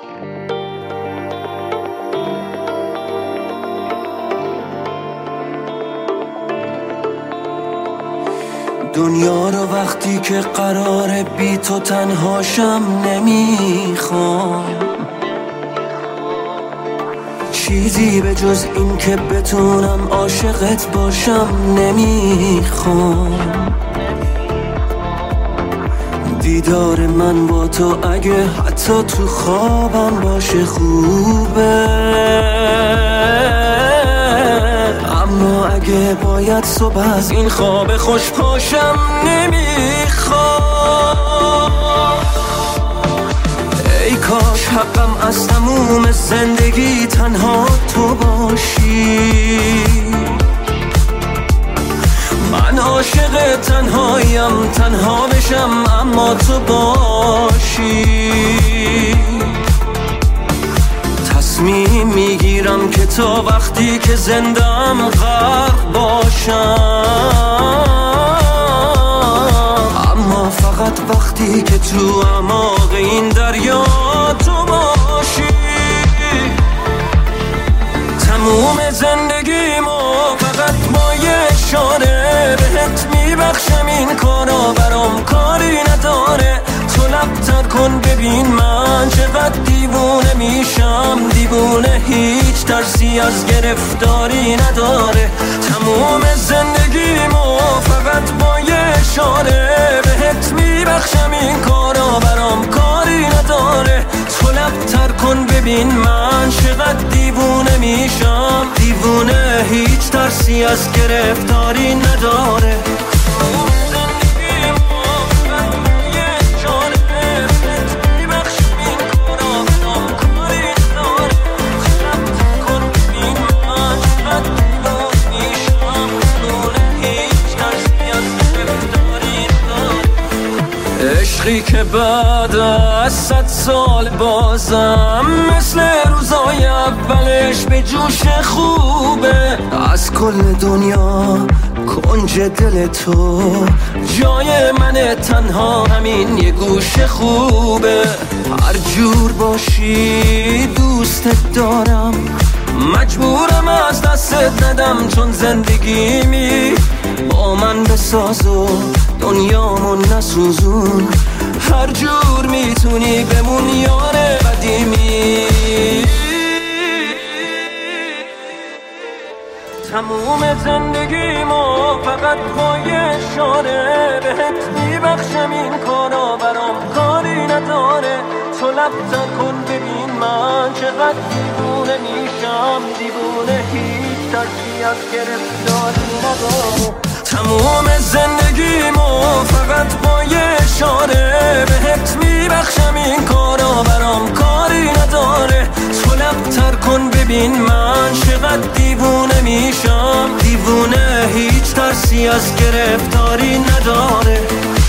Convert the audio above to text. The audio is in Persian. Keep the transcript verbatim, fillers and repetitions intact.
دنیا رو وقتی که قراره بی تو تنهاشم نمیخوام، چیزی به جز این که بتونم عاشقت باشم نمیخوام. دیدار من با تو اگه حتی تو خوابم باشه خوبه، اما اگه باید صبح از این خواب خوش پاشم نمیخوام. ای کاش حقم از تموم زندگی تنها تو باشی، من عاشق تنهاییم، تنها بشم اما تو باشی. تصمیم میگیرم که تا وقتی که زندم غرق باشم، اما فقط وقتی که تو اعماق این دریا تو باشی. تموم زندگیمو فقط با یه اشاره بهت میبخشم، این کارا برام کاری نداره. تو لب‌تر کن ببین من چقدر دیوونه میشم، دیوونه هیچ ترسی از گرفتاری نداره. تموم زندگیمو فقط با یه اشاره بهت میبخشم، این کارا برام کاری نداره. تو لب‌تر کن ببین من چقدر دیوونه میشم، دیوونه هیچ ترسی از گرفتاری نداره. عشقی که بعد از صد سال بازم مثل روزای اولش به جوش خوبه. از کل دنیا کنج دل تو جای من، تنها همین یه گوش خوبه. هر جور باشی دوستت دارم، مجبورم از دستت ندم، چون زندگیمی با من بساز و دنیامو نسوزون. هر جور میتونی بمون یار قدیمی. تموم زندگیمو فقط با یه اشاره بهت میبخشم، این کارا برام کاری نداره. تو لب‌تر کن ببین من چقدر دیوونه میشم، دیوونه هیچ ترسی از گرفتاری نداره. تموم زندگیمو فقط با یه اشاره بهت میبخشم، این کارا برام کاری نداره. تو لب‌تر کن ببین من چقدر دیوونه میشم، دیوونه هیچ ترسی از گرفتاری نداره.